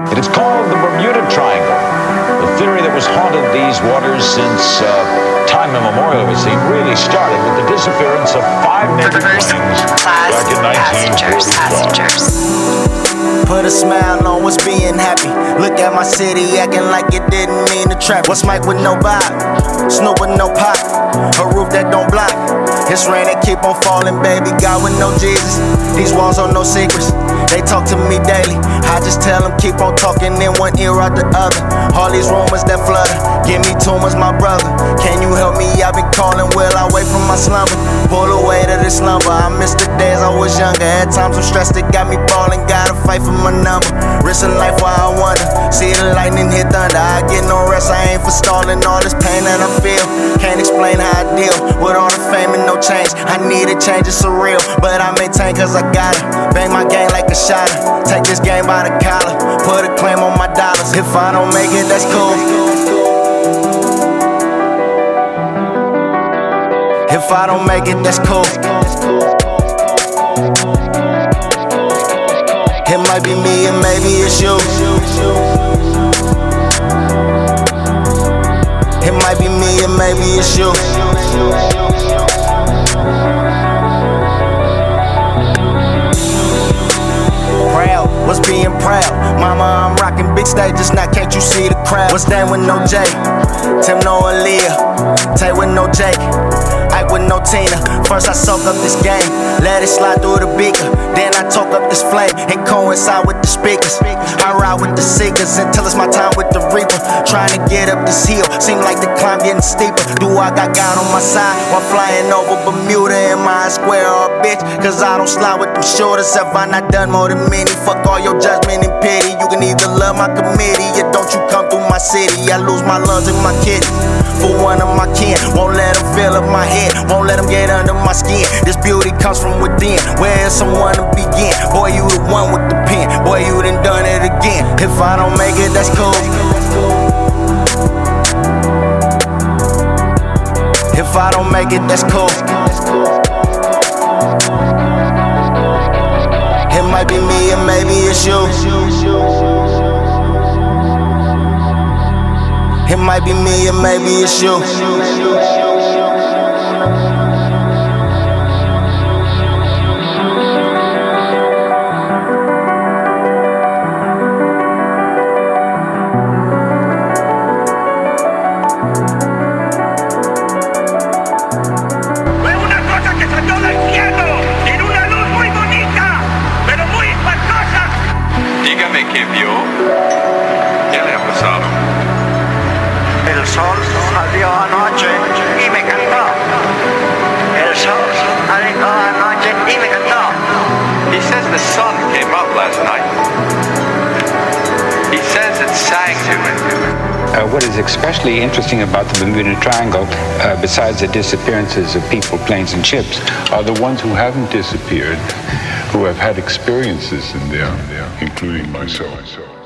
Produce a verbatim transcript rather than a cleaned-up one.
It is called the Bermuda Triangle. The theory that was haunted these waters since uh, time immemorial, it seemed, really started with the disappearance of five Navy planes back in nineteen forty-five. Put a smile on what's being happy. Look at my city acting like it didn't mean to trap. What's Mike with no vibe? Snoop with no pop. A roof that don't block. It's rain that keep on falling, baby. God with no Jesus. These walls are no secrets. They talk to me daily. I just tell them keep on talking in one ear out the other. All these rumors that flutter. Give me tumors, my brother. Can you help me? I've been calling well away from my slumber. Pull away to this slumber. I miss the days I was younger. At times I'm stressed, it got me ballin'. Gotta fight for my number. Risking life while I wonder. See the lightning hit thunder. I get no rest. I ain't for stalling all this pain that I feel. Can't explain how I deal with all the fame and no change. I need a change, it's surreal, but I maintain cause I got it. Bang my game like a shotter. Take this game by the collar. Put a claim on my dollars. If I don't make it, that's cool. If I don't make it, that's cool. It might be me and maybe it's you. It might be me and maybe it's you. Proud, what's being proud? Mama, I'm rocking big stages, now can't you see the crowd? What's that with no J? Tim no Aaliyah, Tay with no Jake, Ike with no Tina. First I soak up this game, let it slide through the beaker. Then I talk up this flame and coincide with the speakers. I ride with the seekers until it's my time with the reaper. Trying to get up this hill, seem like the climb getting steeper. Do I got God on my side while flying over Bermuda? Am I a square or a bitch? Cause I don't slide with them shoulders. Have I not done more than many? Fuck all your judgment and pity. You can either love my committee or don't you come through my city. I lose my lungs and my kidney for one of my kin. Won't let them fill up my head, won't let them get under my skin. This beauty comes from within, where is someone to begin? Boy, you the one with the pen, boy, you done done it again. If I don't make it, that's cool. If I don't make it, that's cool. It might be me and maybe it's you. It might be me and maybe it's you. ¿Qué vio? ¿Qué le ha pasado? El sol salió anoche y me cantó. El sol salió anoche y me cantó. He says the sun came up last night. He says it sang to him. Uh, what is especially interesting about the Bermuda Triangle, uh, besides the disappearances of people, planes, and ships, are the ones who haven't disappeared, who have had experiences in there, including myself.